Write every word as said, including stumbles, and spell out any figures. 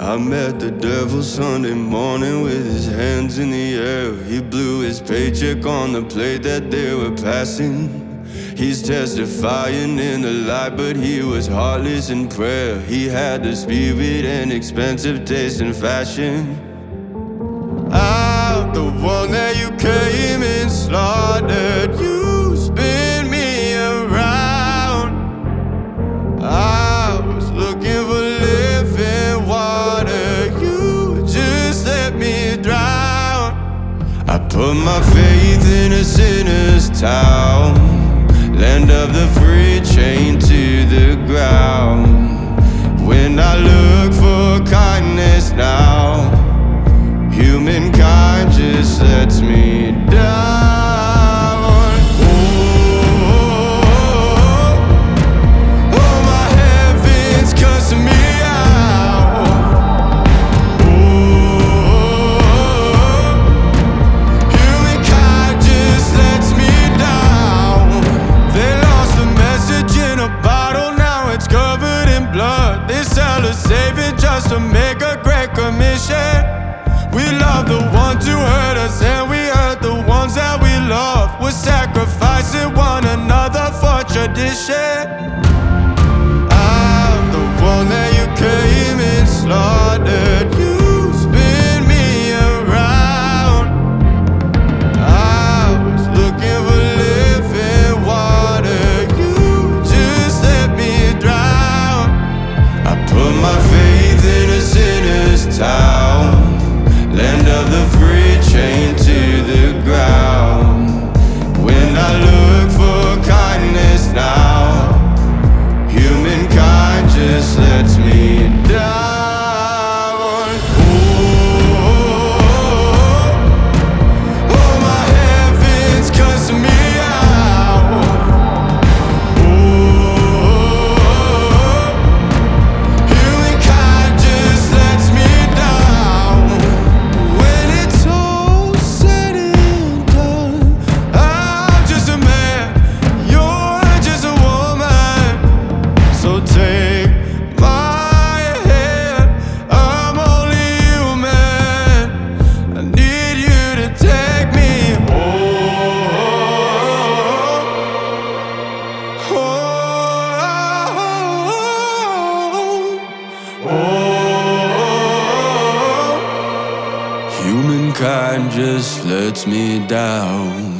I met the devil Sunday morning with his hands in the air. He blew his paycheck on the plate that they were passing. He's testifying in the light, but he was heartless in prayer. He had the spirit and expensive taste in fashion. I'm the one that you came and slaughtered. You spin me around. I was looking for living water. You just let me drown. I put my faith in a sinner's town, land of the free, chained to the ground. When I look for kindness now, humankind just lets me down. Oh, oh, my heaven's cussing me out. Oh, humankind just lets me down. They lost the message in a bottle, now it's covered in blood. They sell a savior just to make a great commission. We love the ones who hurt us, and we hurt the ones that we love. We're sacrificing one another for tradition. I'm the one that you came and slaughtered. You spin me around. I was looking for living water. You just let me drown. I put my faith in a sinner's town, land of the free, chained to the ground. When I look for kindness now, humankind just lets me down. Oh, oh, my heaven's cussing me out. Oh, humankind just lets me down. When it's all said and done, I'm just a man, you're just a woman. So take my hand, I'm only human. I need you to take me home. Oh, oh, humankind just lets me down.